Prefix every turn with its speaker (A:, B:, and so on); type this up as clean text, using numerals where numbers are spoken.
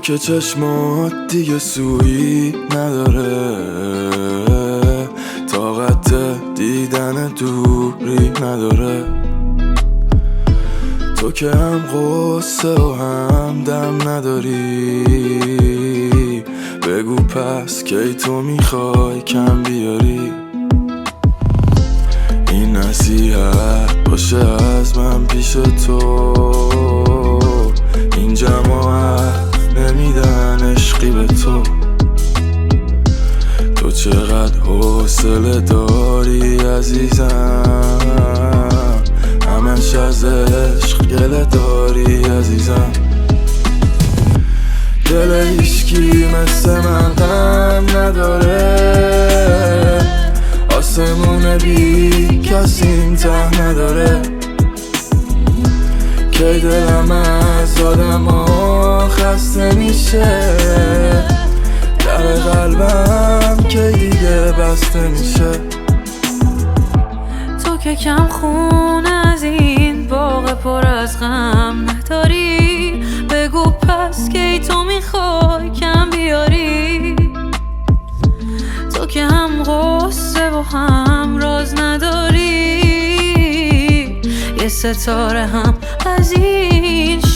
A: که چشمات دیگه سویی نداره، طاقت دیدن دوری نداره. تو که هم قصه و هم دم نداری، بگو پس کی تو میخوای کم بیاری. این نصیحت باشه از من پیش تو، این جماعت نمیدن عشقی به تو. تو چقدر حوصله داری عزیزم، همش از عشق گله داری عزیزم. دل هیچکی مثل من غم نداره، آسمون بی کسی ته نداره. کی دلم از آدم ها خسته میشه، در قلبم کی دیگه بسته میشه.
B: تو که کم خون از این باغ پر از غم نداری، بگو پس کی تو میخوای کم بیاری. تو که هم غصه و هم راز نداری، یه ستاره هم از این